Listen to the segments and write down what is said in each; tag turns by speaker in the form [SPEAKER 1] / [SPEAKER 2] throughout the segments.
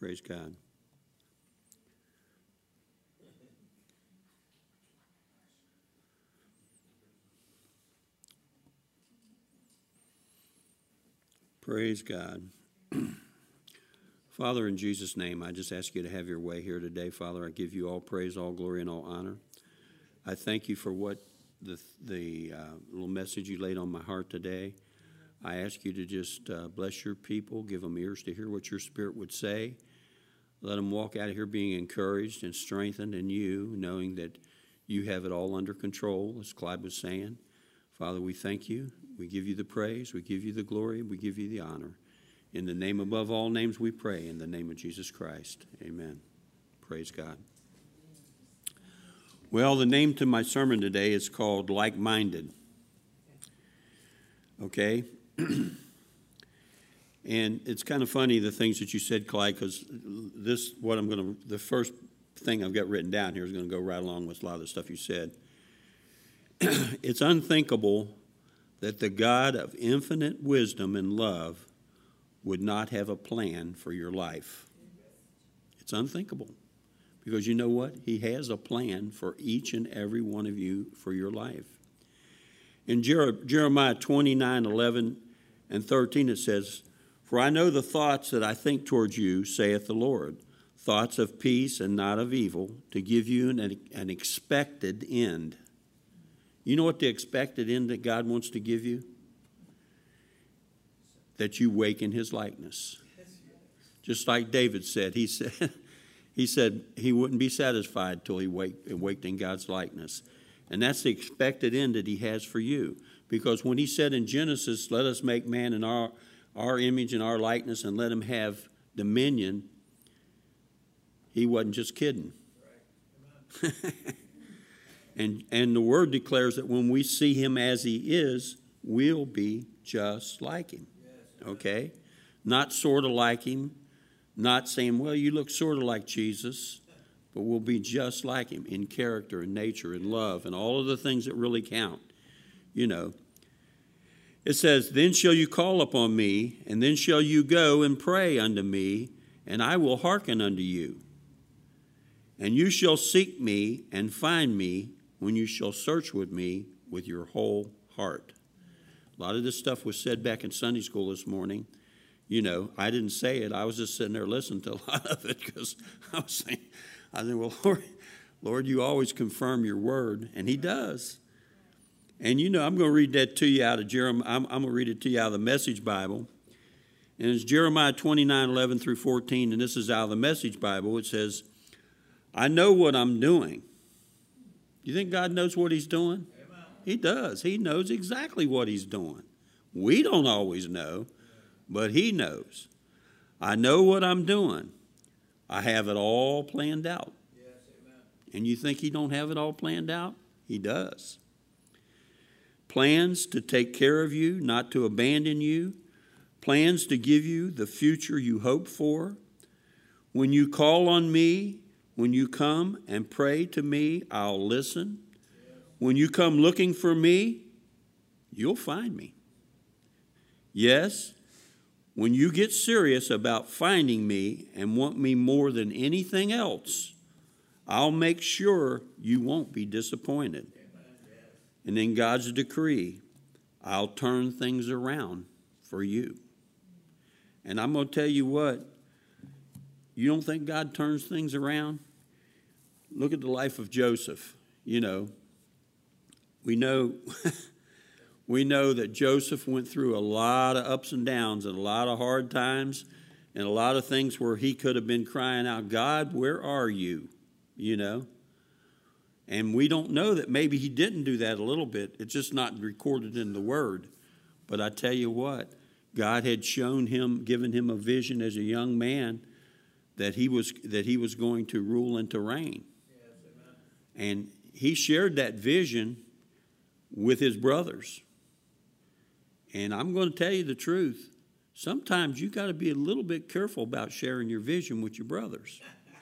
[SPEAKER 1] Praise God. Praise God. Father, in Jesus' name, I just ask you to have your way here today. Father, I give you all praise, all glory, and all honor. I thank you for what the little message you laid on my heart today. I ask you to just bless your people, give them ears to hear what your Spirit would say. Let them walk out of here being encouraged and strengthened in you, knowing that you have it all under control, as Clyde was saying. Father, we thank you. We give you the praise. We give you the glory. We give you the honor. In the name above all names we pray, in the name of Jesus Christ. Amen. Praise God. Well, the name to my sermon today is called Like-Minded. Okay? And it's kind of funny, the things that you said, Clyde, because the first thing I've got written down here is going to go right along with a lot of the stuff you said. It's unthinkable that the God of infinite wisdom and love would not have a plan for your life. It's unthinkable. Because you know what? He has a plan for each and every one of you for your life. In Jeremiah 29:11 and 13, it says, "For I know the thoughts that I think towards you, saith the Lord, thoughts of peace and not of evil, to give you an expected end." You know what the expected end that God wants to give you? That you wake in his likeness. Just like David said, he said he wouldn't be satisfied till he waked in God's likeness. And that's the expected end that he has for you. Because when he said in Genesis, let us make man in our image and our likeness and let him have dominion, he wasn't just kidding. And the word declares that when we see him as he is, we'll be just like him. Okay? Not sort of like him. Not saying, well, you look sort of like Jesus. But we'll be just like him in character and nature and love and all of the things that really count. You know. It says, then shall you call upon me, and then shall you go and pray unto me, and I will hearken unto you. And you shall seek me and find me when you shall search with me with your whole heart. A lot of this stuff was said back in Sunday school this morning. You know, I didn't say it. I was just sitting there listening to a lot of it because I was saying, well, Lord, you always confirm your word, and he does. And, you know, I'm going to read that to you out of Jeremiah. I'm going to read it to you out of the Message Bible. And it's Jeremiah 29:11 through 14, and this is out of the Message Bible. It says, I know what I'm doing. You think God knows what he's doing? Amen. He does. He knows exactly what he's doing. We don't always know, but he knows. I know what I'm doing. I have it all planned out. Yes, amen. And you think he don't have it all planned out? He does. Plans to take care of you, not to abandon you. Plans to give you the future you hope for. When you call on me, when you come and pray to me, I'll listen. When you come looking for me, you'll find me. Yes, when you get serious about finding me and want me more than anything else, I'll make sure you won't be disappointed. And in God's decree, I'll turn things around for you. And I'm going to tell you what, you don't think God turns things around? Look at the life of Joseph. You know, we know that Joseph went through a lot of ups and downs and a lot of hard times and a lot of things where he could have been crying out, God, where are you? You know? And we don't know that maybe he didn't do that a little bit. It's just not recorded in the Word. But I tell you what, God had shown him, given him a vision as a young man that he was going to rule and to reign. Yes, and he shared that vision with his brothers. And I'm going to tell you the truth. Sometimes you got to be a little bit careful about sharing your vision with your brothers.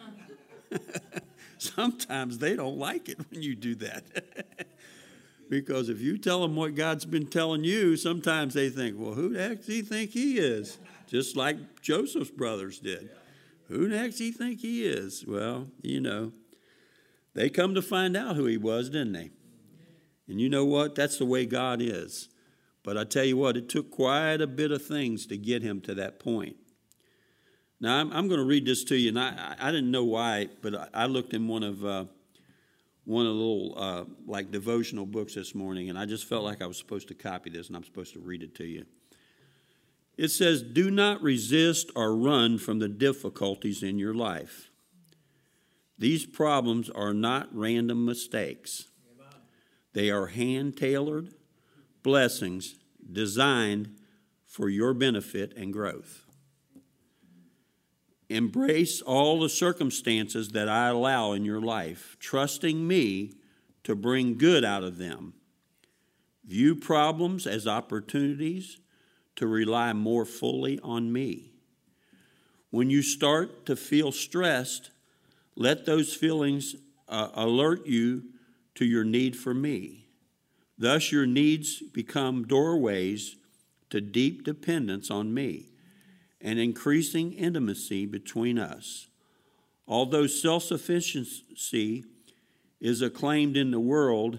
[SPEAKER 1] Sometimes they don't like it when you do that. Because if you tell them what God's been telling you, sometimes they think, well, who the heck does he think he is? Just like Joseph's brothers did. Who next do you think he is? Well, they come to find out who he was, didn't they? And you know what? That's the way God is. But I tell you what, it took quite a bit of things to get him to that point. Now, I'm going to read this to you, and I didn't know why, but I looked in one of the little like devotional books this morning, and I just felt like I was supposed to copy this, and I'm supposed to read it to you. It says, "Do not resist or run from the difficulties in your life. These problems are not random mistakes. They are hand-tailored blessings designed for your benefit and growth. Embrace all the circumstances that I allow in your life, trusting me to bring good out of them. View problems as opportunities to rely more fully on me. When you start to feel stressed, let those feelings alert you to your need for me. Thus, your needs become doorways to deep dependence on me and increasing intimacy between us. Although self-sufficiency is acclaimed in the world,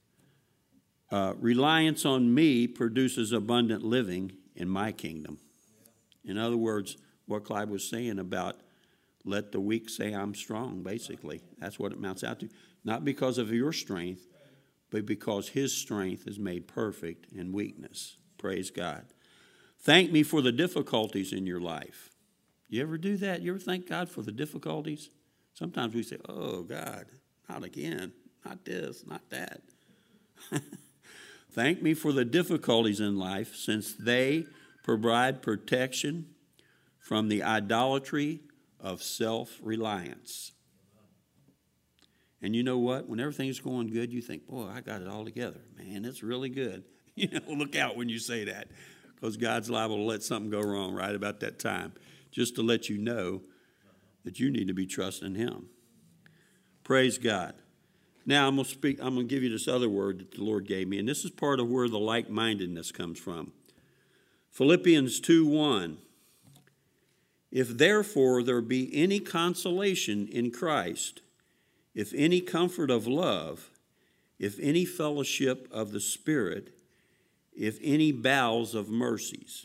[SPEAKER 1] reliance on me produces abundant living in my kingdom." In other words, what Clyde was saying about let the weak say I'm strong, basically. That's what it amounts out to. Not because of your strength, but because his strength is made perfect in weakness. Praise God. Thank me for the difficulties in your life. You ever do that? You ever thank God for the difficulties? Sometimes we say, oh, God, not again, not this, not that. Thank me for the difficulties in life, since they provide protection from the idolatry of self-reliance. And you know what? When everything's going good, you think, boy, I got it all together. Man, it's really good. Look out when you say that, because God's liable to let something go wrong right about that time, just to let you know that you need to be trusting him. Praise God. Now I'm going to give you this other word that the Lord gave me, and this is part of where the like-mindedness comes from. Philippians 2:1. If therefore there be any consolation in Christ, if any comfort of love, if any fellowship of the Spirit, if any bowels of mercies.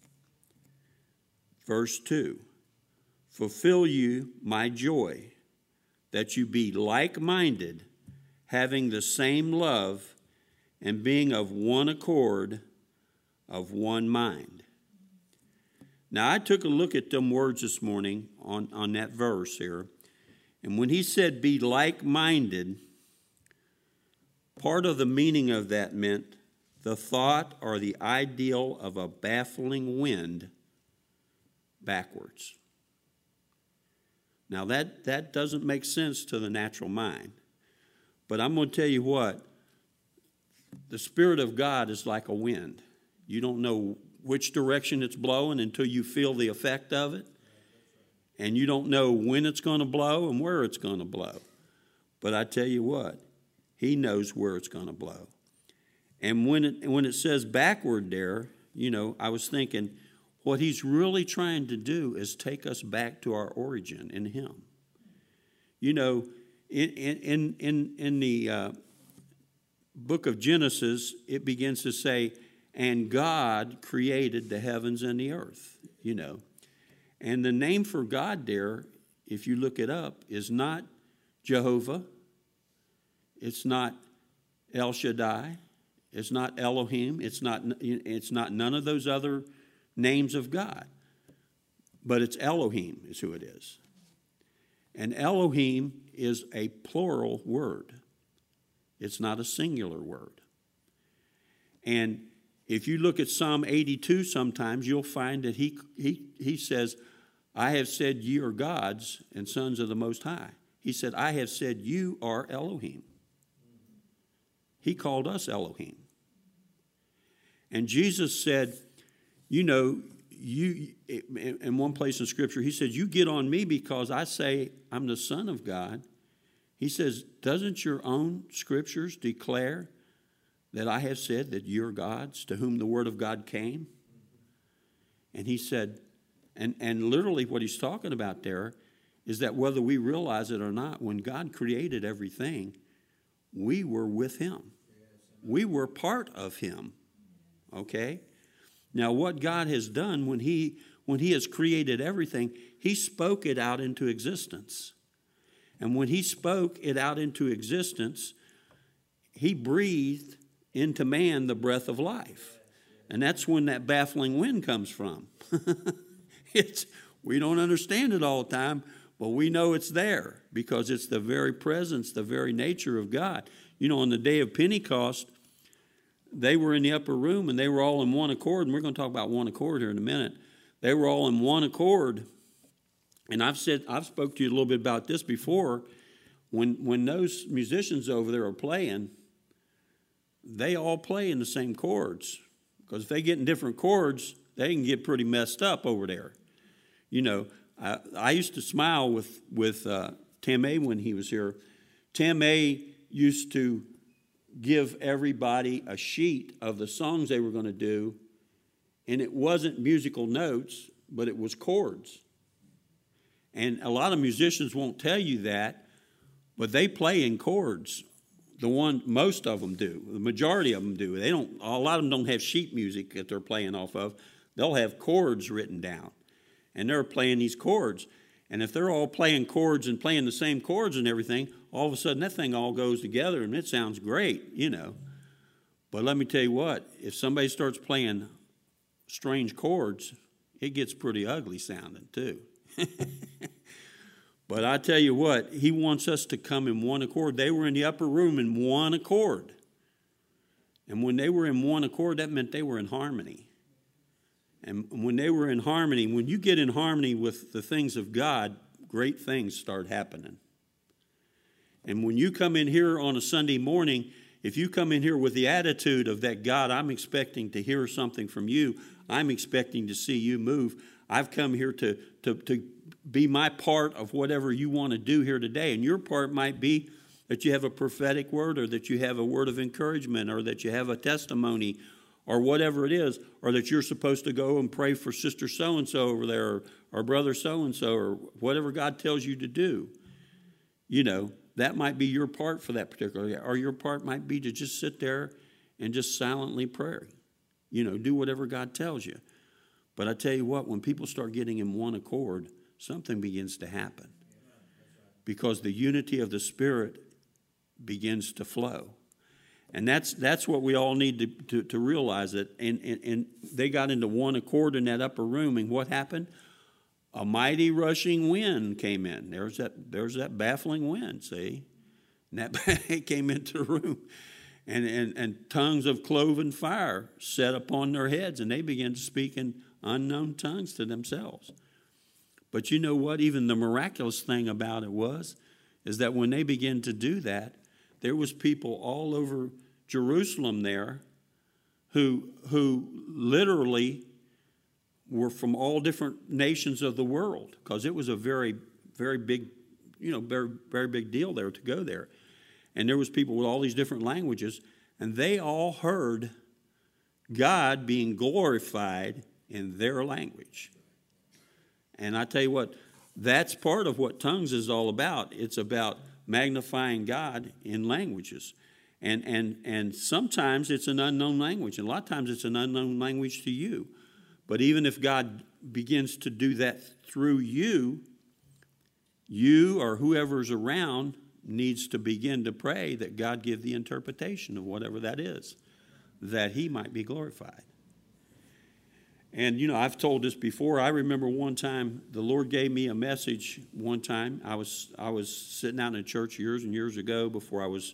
[SPEAKER 1] Verse 2, fulfill you my joy, that you be like-minded, having the same love, and being of one accord, of one mind. Now, I took a look at them words this morning on that verse here, and when he said be like-minded, part of the meaning of that meant the thought or the ideal of a baffling wind backwards. Now, that doesn't make sense to the natural mind, but I'm going to tell you what, the Spirit of God is like a wind. You don't know which direction it's blowing until you feel the effect of it. And you don't know when it's going to blow and where it's going to blow. But I tell you what, he knows where it's going to blow. And when it says backward there, I was thinking, what he's really trying to do is take us back to our origin in him. In the book of Genesis, it begins to say, and God created the heavens and the earth, And the name for God there, if you look it up, is not Jehovah. It's not El Shaddai. It's not Elohim. It's not none of those other names of God. But it's Elohim is who it is. And Elohim is a plural word. It's not a singular word. And if you look at Psalm 82 sometimes, you'll find that he says, I have said ye are gods and sons of the Most High. He said, I have said you are Elohim. He called us Elohim. And Jesus said, in one place in Scripture, he said, you get on me because I say I'm the Son of God. He says, doesn't your own Scriptures declare that I have said that you're gods, to whom the word of God came? And he said, And literally what he's talking about there is that whether we realize it or not, when God created everything, we were with him. We were part of him. Okay? Now what God has done when he has created everything, he spoke it out into existence. And when he spoke it out into existence, he breathed into man the breath of life. And that's when that baffling wind comes from. We don't understand it all the time, but we know it's there because it's the very presence, the very nature of God. You know, on the day of Pentecost, they were in the upper room and they were all in one accord. And we're going to talk about one accord here in a minute. They were all in one accord. And I've spoke to you a little bit about this before. When those musicians over there are playing, they all play in the same chords. Because if they get in different chords, they can get pretty messed up over there. You know, I used to smile with Tim A when he was here. Tim A used to give everybody a sheet of the songs they were going to do, and it wasn't musical notes, but it was chords. And a lot of musicians won't tell you that, but they play in chords. Most of them do. The majority of them do. A lot of them don't have sheet music that they're playing off of. They'll have chords written down, and they're playing these chords. And if they're all playing chords and playing the same chords and everything, all of a sudden that thing all goes together and it sounds great, you know. But let me tell you what, if somebody starts playing strange chords, it gets pretty ugly sounding too. But I tell you what, he wants us to come in one accord. They were in the upper room in one accord. And when they were in one accord, that meant they were in harmony. And when they were in harmony, when you get in harmony with the things of God, great things start happening. And when you come in here on a Sunday morning, if you come in here with the attitude of that, God, I'm expecting to hear something from you. I'm expecting to see you move. I've come here to be my part of whatever you want to do here today. And your part might be that you have a prophetic word, or that you have a word of encouragement, or that you have a testimony, or whatever it is, or that you're supposed to go and pray for sister so-and-so over there, or brother so-and-so, or whatever God tells you to do. You know, that might be your part for that particular day. Or your part might be to just sit there and just silently pray. You know, do whatever God tells you. But I tell you what, when people start getting in one accord, something begins to happen. Because the unity of the Spirit begins to flow. And that's what we all need to realize. That and they got into one accord in that upper room, and what happened? A mighty rushing wind came in. There's that baffling wind, see? And that came into the room. And tongues of cloven fire set upon their heads, and they began to speak in unknown tongues to themselves. But you know what? Even the miraculous thing about it is that when they began to do that, there was people all over Jerusalem there who literally were from all different nations of the world, because it was a very, very big, very, very big deal there to go there. And there was people with all these different languages, and they all heard God being glorified in their language. And I tell you what, that's part of what tongues is all about. It's about magnifying God in languages. And sometimes it's an unknown language, and a lot of times it's an unknown language to you. But even if God begins to do that through you or whoever's around needs to begin to pray that God give the interpretation of whatever that is, that he might be glorified. And, I've told this before. I remember one time the Lord gave me a message one time. I was sitting out in a church years and years ago before I was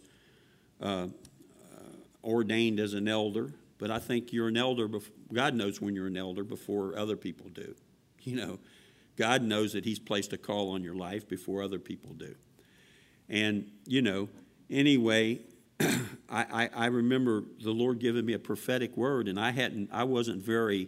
[SPEAKER 1] ordained as an elder. But I think you're an elder. God knows when you're an elder before other people do. God knows that he's placed a call on your life before other people do. And, anyway, I remember the Lord giving me a prophetic word, and I wasn't very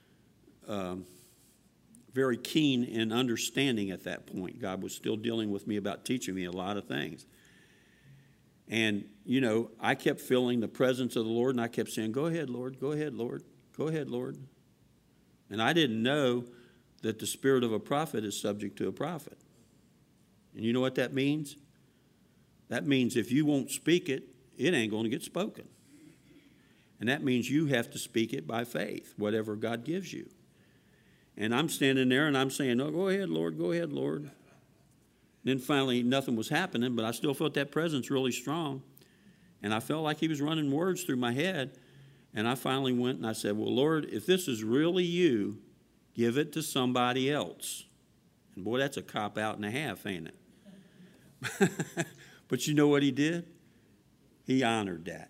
[SPEAKER 1] keen in understanding at that point. God was still dealing with me about teaching me a lot of things. And, I kept feeling the presence of the Lord, and I kept saying, go ahead, Lord, go ahead, Lord, go ahead, Lord. And I didn't know that the spirit of a prophet is subject to a prophet. And you know what that means? That means if you won't speak it, it ain't going to get spoken. And that means you have to speak it by faith, whatever God gives you. And I'm standing there and I'm saying, oh, go ahead, Lord, go ahead, Lord. And then finally nothing was happening, but I still felt that presence really strong. And I felt like he was running words through my head. And I finally went and I said, well, Lord, if this is really you, give it to somebody else. And boy, that's a cop-out and a half, ain't it? But you know what he did? He honored that.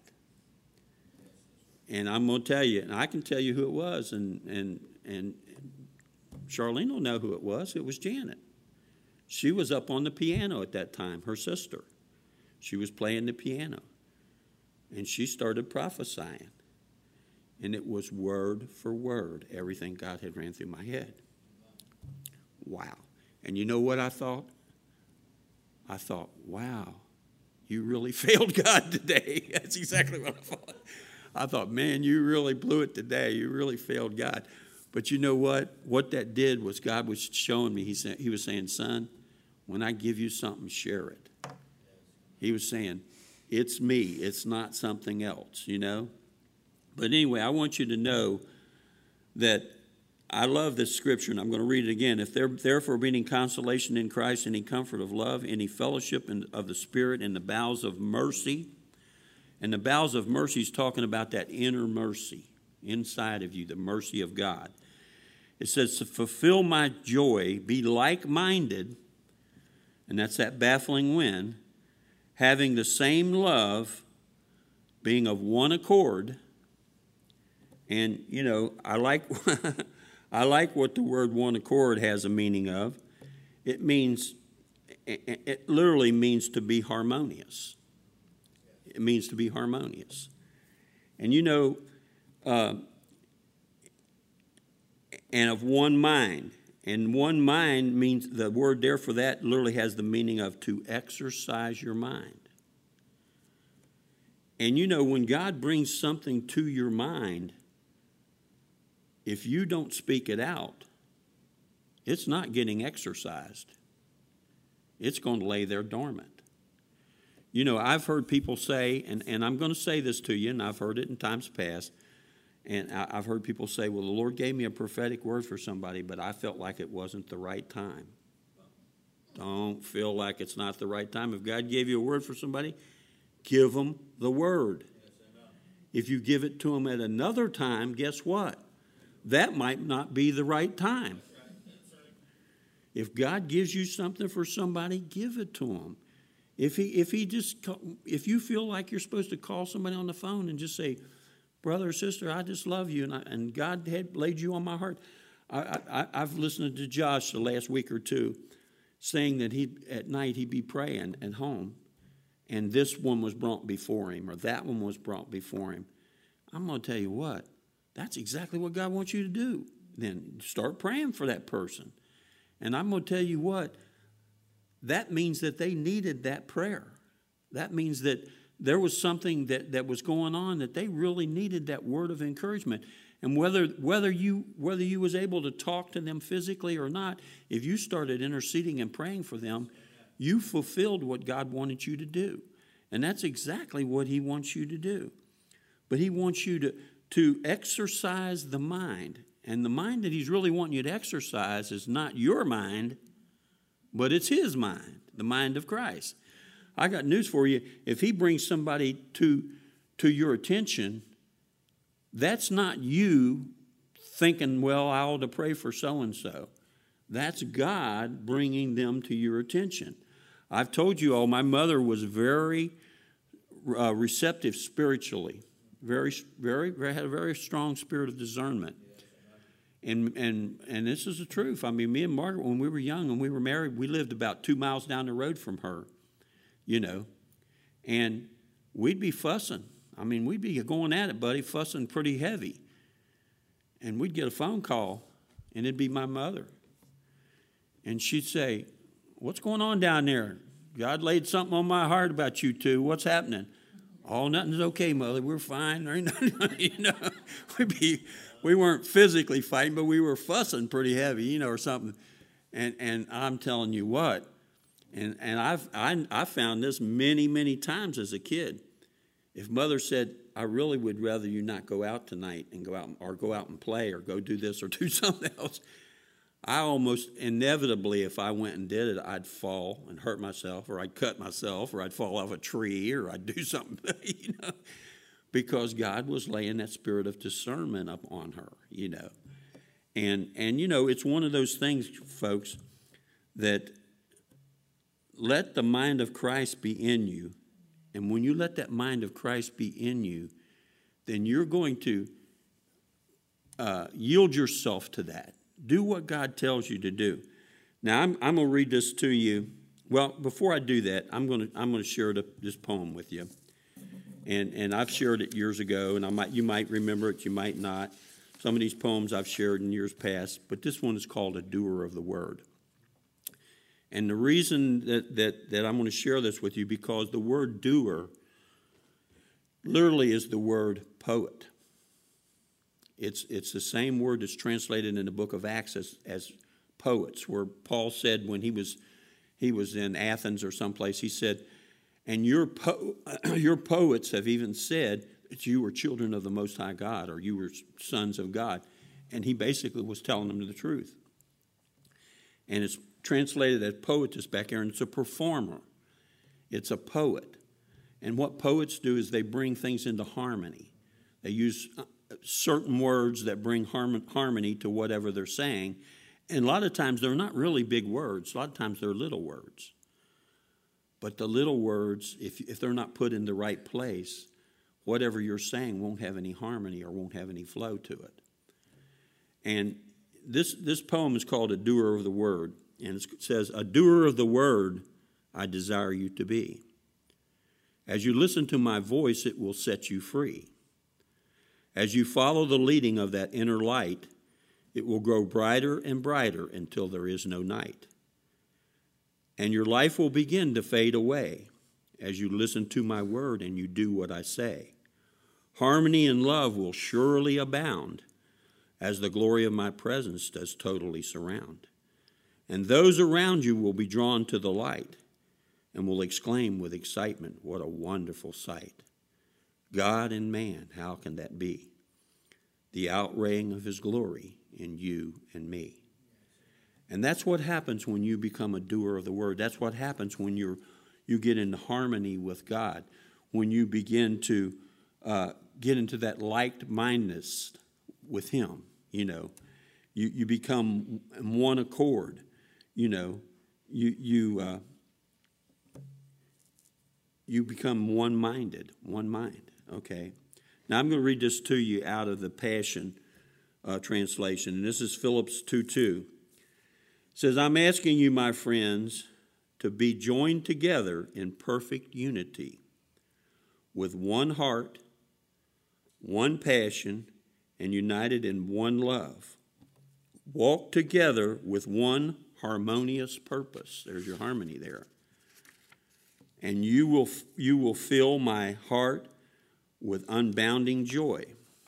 [SPEAKER 1] And I'm going to tell you, and I can tell you who it was, and Charlene will know who it was. It was Janet. She was up on the piano at that time, her sister. She was playing the piano. And she started prophesying. And it was word for word, everything God had ran through my head. Wow. And you know what I thought? I thought, wow, you really failed God today. That's exactly what I thought. I thought, man, you really blew it today. You really failed God. But you know what? What that did was God was showing me. He was saying, son, when I give you something, share it. He was saying, it's me. It's not something else, you know. But anyway, I want you to know that I love this scripture, and I'm going to read it again. If therefore be any consolation in Christ, any comfort of love, any fellowship of the Spirit, in the bowels of mercy. And the bowels of mercy is talking about that inner mercy inside of you, the mercy of God. It says, to fulfill my joy, be like-minded, and that's that baffling when, having the same love, being of one accord. And, you know, I like I like what the word one accord has a meaning of. It literally means to be harmonious. It means to be harmonious. And, you know, and of one mind. And one mind means, the word there for that literally has the meaning of to exercise your mind. And, you know, when God brings something to your mind, if you don't speak it out, it's not getting exercised. It's going to lay there dormant. You know, I've heard people say, and I'm going to say this to you, and I've heard it in times past, and I've heard people say, well, the Lord gave me a prophetic word for somebody, but I felt like it wasn't the right time. Don't feel like it's not the right time. If God gave you a word for somebody, give them the word. If you give it to them at another time, guess what? That might not be the right time. If God gives you something for somebody, give it to them. If you feel like you're supposed to call somebody on the phone and just say, brother or sister, I just love you, and God had laid you on my heart. I've listened to Josh the last week or two saying that at night he'd be praying at home, and this one was brought before him, or that one was brought before him. I'm going to tell you what, that's exactly what God wants you to do. Then start praying for that person. And I'm going to tell you what, that means that they needed that prayer. That means that there was something that was going on that they really needed that word of encouragement. And whether you was able to talk to them physically or not, if you started interceding and praying for them, you fulfilled what God wanted you to do. And that's exactly what he wants you to do. But he wants you to exercise the mind. And the mind that he's really wanting you to exercise is not your mind, but it's his mind, the mind of Christ. I got news for you. If he brings somebody to your attention, that's not you thinking, well, I ought to pray for so-and-so. That's God bringing them to your attention. I've told you all, my mother was very receptive spiritually, had a very strong spirit of discernment. And this is the truth. I mean, me and Margaret, when we were young and we were married, we lived about 2 miles down the road from her, you know. And we'd be fussing. I mean, we'd be going at it, buddy, fussing pretty heavy. And we'd get a phone call, and it'd be my mother. And she'd say, what's going on down there? God laid something on my heart about you two. What's happening? Oh, nothing's okay, Mother. We're fine. There ain't nothing, you know. We'd be we weren't physically fighting, but we were fussing pretty heavy, or something. And I'm telling you what, and I found this many, many times as a kid. If mother said, I really would rather you not go out tonight and go out and play or go do this or do something else, I almost inevitably, if I went and did it, I'd fall and hurt myself, or I'd cut myself, or I'd fall off a tree, or I'd do something, because God was laying that spirit of discernment up on her, And it's one of those things, folks, that let the mind of Christ be in you. And when you let that mind of Christ be in you, then you're going to yield yourself to that. Do what God tells you to do. Now, I'm going to read this to you. Well, before I do that, I'm going to share this poem with you. And I've shared it years ago, and you might remember it, you might not. Some of these poems I've shared in years past, but this one is called A Doer of the Word. And the reason that I'm going to share this with you, because the word doer literally is the word poet. It's the same word that's translated in the book of Acts as poets, where Paul said when he was in Athens or someplace, he said, and your poets have even said that you were children of the Most High God, or you were sons of God. And he basically was telling them the truth. And it's translated as poetess back here, and it's a performer. It's a poet. And what poets do is they bring things into harmony. They use certain words that bring harmony to whatever they're saying. And a lot of times they're not really big words. A lot of times they're little words. But the little words, if they're not put in the right place, whatever you're saying won't have any harmony or won't have any flow to it. And this poem is called A Doer of the Word. And it says, a doer of the word I desire you to be. As you listen to my voice, it will set you free. As you follow the leading of that inner light, it will grow brighter and brighter until there is no night. And your life will begin to fade away as you listen to my word and you do what I say. Harmony and love will surely abound as the glory of my presence does totally surround. And those around you will be drawn to the light and will exclaim with excitement, what a wonderful sight. God and man, how can that be? The outraying of his glory in you and me. And that's what happens when you become a doer of the word. That's what happens when you get in harmony with God, when you begin to get into that like-mindedness with him, You become one accord. You become one-minded, one mind, okay? Now, I'm going to read this to you out of the Passion translation, and this is Philippians 2:2. It says, I'm asking you, my friends, to be joined together in perfect unity with one heart, one passion, and united in one love. Walk together with one harmonious purpose. There's your harmony there. And you will fill my heart with unbounding joy.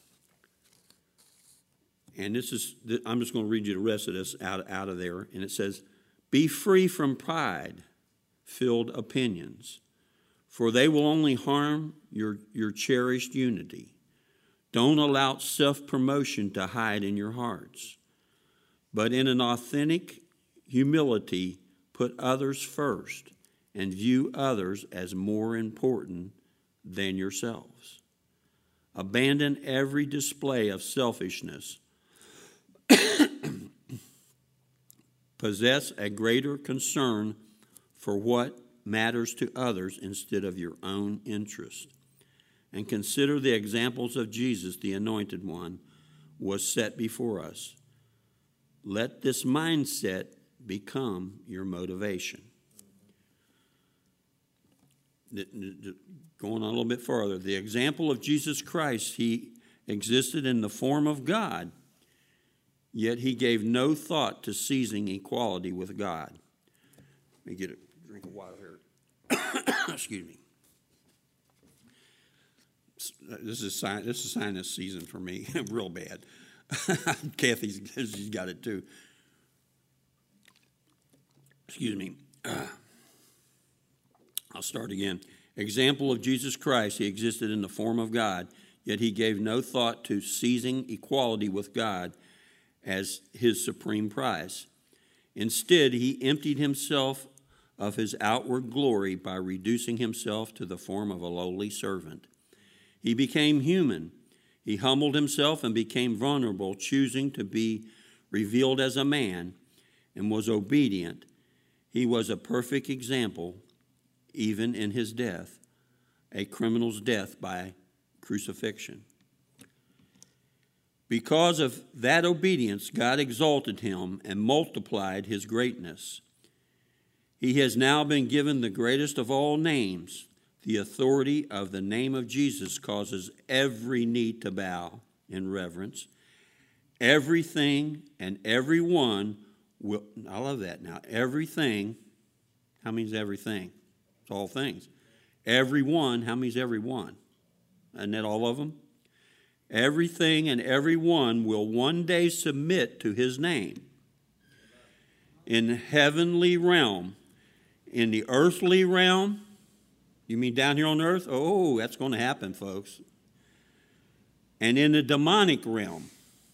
[SPEAKER 1] And I'm just going to read you the rest of this out of there. And it says, be free from pride-filled opinions, for they will only harm your cherished unity. Don't allow self-promotion to hide in your hearts, but in an authentic humility, put others first and view others as more important than yourselves. Abandon every display of selfishness. Possess a greater concern for what matters to others instead of your own interest. And consider the examples of Jesus, the Anointed One, was set before us. Let this mindset become your motivation. Going on a little bit further, the example of Jesus Christ, he existed in the form of God, yet he gave no thought to seizing equality with God. Let me get a drink of water here. Excuse me. This is sinus season for me, real bad. She's got it too. Excuse me. I'll start again. Example of Jesus Christ. He existed in the form of God, yet he gave no thought to seizing equality with God as his supreme prize. Instead, he emptied himself of his outward glory by reducing himself to the form of a lowly servant. He became human. He humbled himself and became vulnerable, choosing to be revealed as a man, and was obedient. He was a perfect example, even in his death, a criminal's death by crucifixion. Because of that obedience, God exalted him and multiplied his greatness. He has now been given the greatest of all names. The authority of the name of Jesus causes every knee to bow in reverence. Everything and everyone will, I love that now, everything, how many is everything? It's all things. Everyone, how many is everyone? Isn't that all of them? Everything and everyone will one day submit to his name. In the heavenly realm, in the earthly realm, you mean down here on earth? Oh, that's going to happen, folks. And in the demonic realm,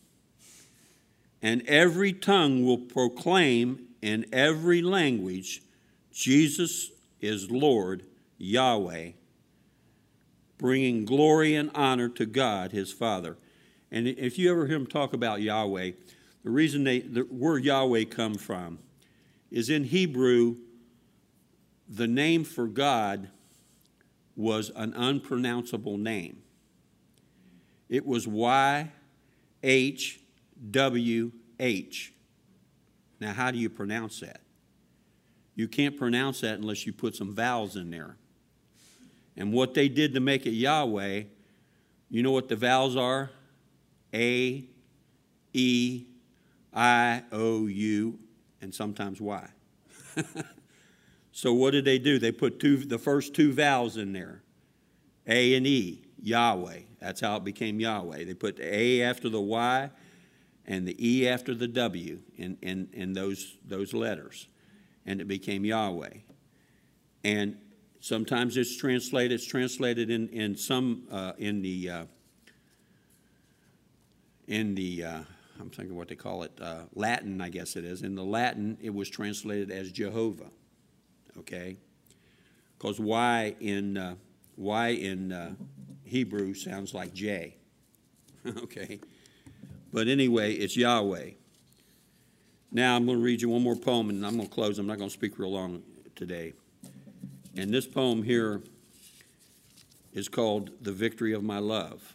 [SPEAKER 1] and every tongue will proclaim in every language, Jesus is Lord, Yahweh, bringing glory and honor to God, his Father. And if you ever hear him talk about Yahweh, the reason the word Yahweh come from is in Hebrew, the name for God was an unpronounceable name. It was YHWH. Now, how do you pronounce that? You can't pronounce that unless you put some vowels in there. And what they did to make it Yahweh, you know what the vowels are? A, E, I, O, U, and sometimes Y. So what did they do? They put the first two vowels in there, A and E, Yahweh. That's how it became Yahweh. They put the A after the Y and the E after the W in those letters, and it became Yahweh. And sometimes it's translated in some in the I'm thinking what they call it, Latin, I guess it is. In the Latin, it was translated as Jehovah. Okay, because Y in Hebrew sounds like J. Okay, but anyway, it's Yahweh. Now I'm going to read you one more poem, and I'm going to close. I'm not going to speak real long today. And this poem here is called "The Victory of My Love."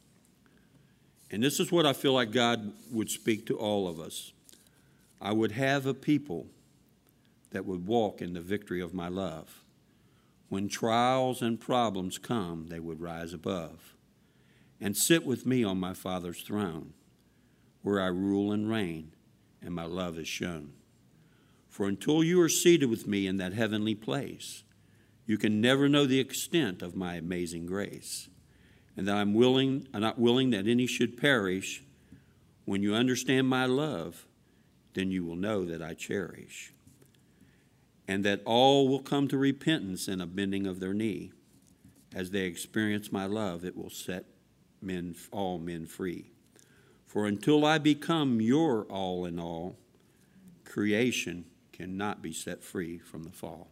[SPEAKER 1] And this is what I feel like God would speak to all of us. I would have a people that would walk in the victory of my love. When trials and problems come, they would rise above and sit with me on my Father's throne, where I rule and reign, and my love is shown. For until you are seated with me in that heavenly place, you can never know the extent of my amazing grace, and that I'm not willing that any should perish. When you understand my love, then you will know that I cherish, and that all will come to repentance and a bending of their knee. As they experience my love, it will set all men free. For until I become your all in all, creation cannot be set free from the fall.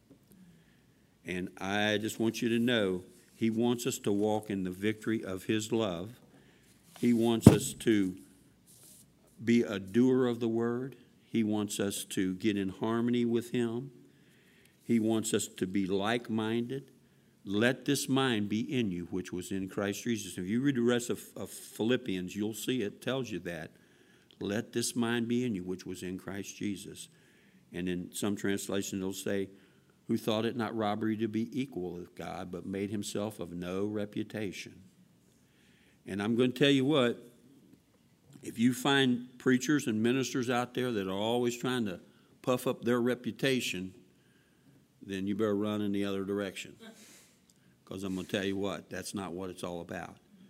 [SPEAKER 1] And I just want you to know, he wants us to walk in the victory of his love. He wants us to be a doer of the word. He wants us to get in harmony with him. He wants us to be like-minded. Let this mind be in you, which was in Christ Jesus. If you read the rest of Philippians, you'll see it tells you that. Let this mind be in you, which was in Christ Jesus. And in some translations, it'll say, who thought it not robbery to be equal with God, but made himself of no reputation. And I'm going to tell you what, if you find preachers and ministers out there that are always trying to puff up their reputation, then you better run in the other direction. Because I'm going to tell you what, that's not what it's all about.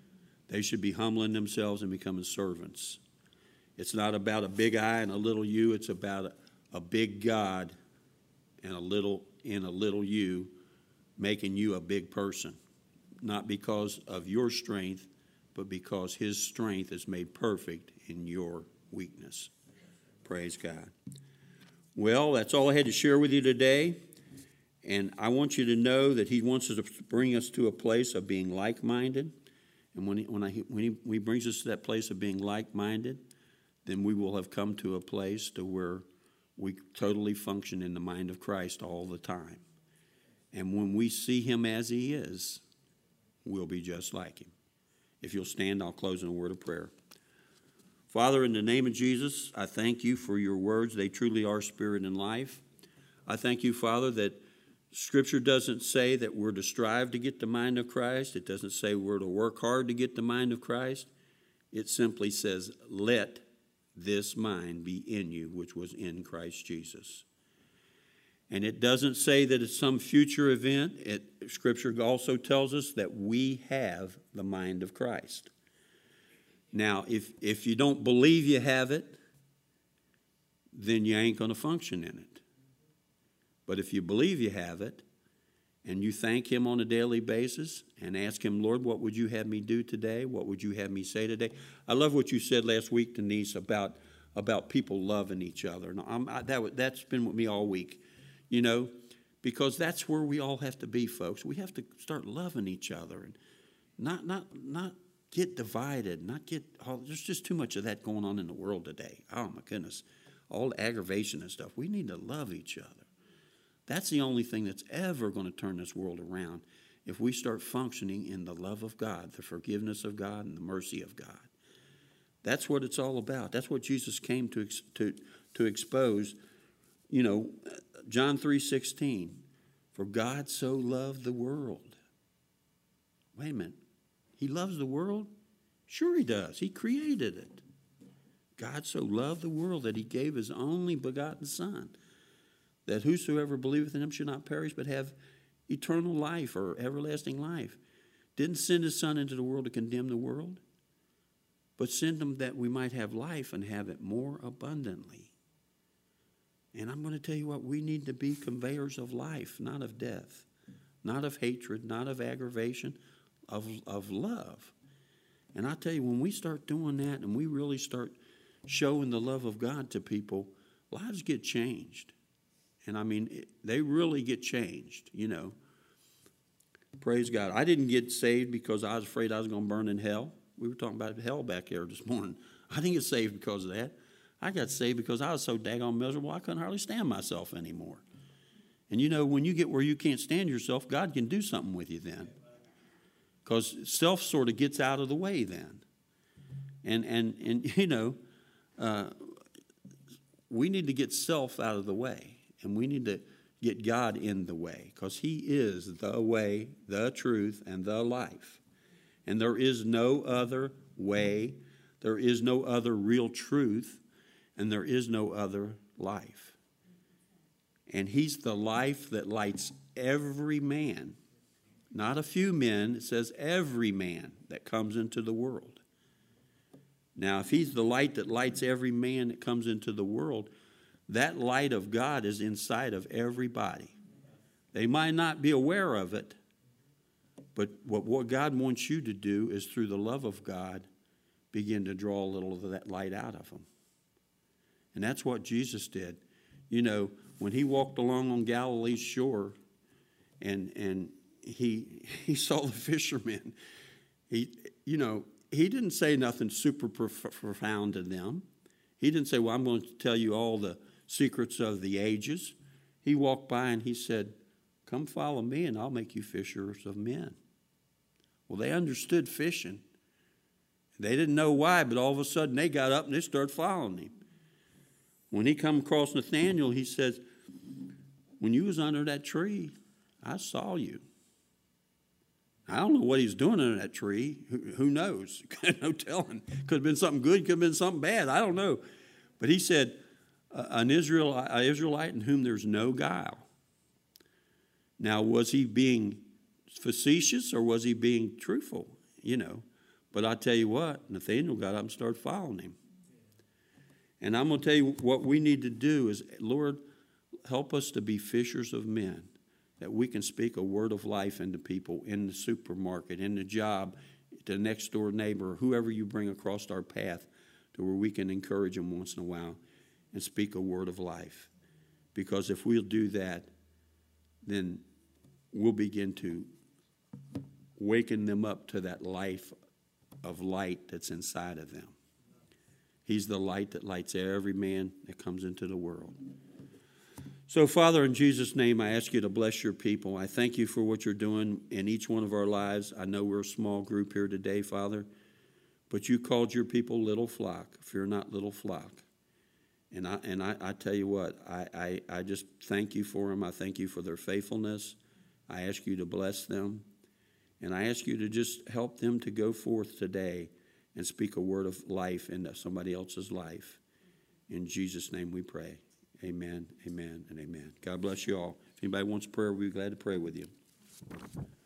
[SPEAKER 1] They should be humbling themselves and becoming servants. It's not about a big I and a little you. It's about a big God and a little you, making you a big person. Not because of your strength, but because his strength is made perfect in your weakness. Praise God. Well, that's all I had to share with you today. And I want you to know that he wants to bring us to a place of being like-minded. And when he brings us to that place of being like-minded, then we will have come to a place to where we totally function in the mind of Christ all the time. And when we see him as he is, we'll be just like him. If you'll stand, I'll close in a word of prayer. Father, in the name of Jesus, I thank you for your words. They truly are spirit and life. I thank you, Father, that Scripture doesn't say that we're to strive to get the mind of Christ. It doesn't say we're to work hard to get the mind of Christ. It simply says, let this mind be in you, which was in Christ Jesus. And it doesn't say that it's some future event. Scripture also tells us that we have the mind of Christ. Now, if you don't believe you have it, then you ain't going to function in it. But if you believe you have it, and you thank him on a daily basis and ask him, Lord, what would you have me do today? What would you have me say today? I love what you said last week, Denise, about people loving each other. And that's been with me all week, you know, because that's where we all have to be, folks. We have to start loving each other and not get divided, there's just too much of that going on in the world today. Oh, my goodness. All the aggravation and stuff. We need to love each other. That's the only thing that's ever going to turn this world around, if we start functioning in the love of God, the forgiveness of God, and the mercy of God. That's what it's all about. That's what Jesus came to expose. You know, John 3:16, for God so loved the world. Wait a minute. He loves the world? Sure he does. He created it. God so loved the world that he gave his only begotten Son, that whosoever believeth in him should not perish but have eternal life or everlasting life. Didn't send his Son into the world to condemn the world, but send him that we might have life and have it more abundantly. And I'm going to tell you what, we need to be conveyors of life, not of death, not of hatred, not of aggravation, of love. And I tell you, when we start doing that and we really start showing the love of God to people, lives get changed. And I mean, they really get changed, you know. Praise God. I didn't get saved because I was afraid I was going to burn in hell. We were talking about hell back here this morning. I didn't get saved because of that. I got saved because I was so daggone miserable I couldn't hardly stand myself anymore. And you know, when you get where you can't stand yourself, God can do something with you then. Because self sort of gets out of the way then. And you know, we need to get self out of the way. And we need to get God in the way, because he is the way, the truth, and the life. And there is no other way, there is no other real truth, and there is no other life. And he's the life that lights every man, not a few men, it says every man that comes into the world. Now, if he's the light that lights every man that comes into the world, that light of God is inside of everybody. They might not be aware of it, but what God wants you to do is, through the love of God, begin to draw a little of that light out of them. And that's what Jesus did. You know, when he walked along on Galilee's shore and he saw the fishermen, he didn't say nothing super profound to them. He didn't say, well, I'm going to tell you all the secrets of the ages. He walked by and he said, come follow me and I'll make you fishers of men. Well, they understood fishing. They didn't know why, but all of a sudden they got up and they started following him. When he come across Nathanael, he says, when you was under that tree, I saw you. I don't know what he's doing under that tree. Who knows? No telling. Could have been something good, could have been something bad. I don't know. But he said, an Israelite in whom there's no guile. Now, was he being facetious or was he being truthful? You know, But I tell you what, Nathaniel got up and started following him. And I'm going to tell you what we need to do is, Lord, help us to be fishers of men, that we can speak a word of life into people in the supermarket, in the job, to the next door neighbor, whoever you bring across our path, to where we can encourage them once in a while and speak a word of life. Because if we'll do that, then we'll begin to waken them up to that life of light that's inside of them. He's the light that lights every man that comes into the world. So, Father, in Jesus' name, I ask you to bless your people. I thank you for what you're doing in each one of our lives. I know we're a small group here today, Father, but you called your people little flock. Fear not, little flock. And I tell you what, I just thank you for them. I thank you for their faithfulness. I ask you to bless them. And I ask you to just help them to go forth today and speak a word of life into somebody else's life. In Jesus' name we pray. Amen, amen, and amen. God bless you all. If anybody wants prayer, we'll be glad to pray with you.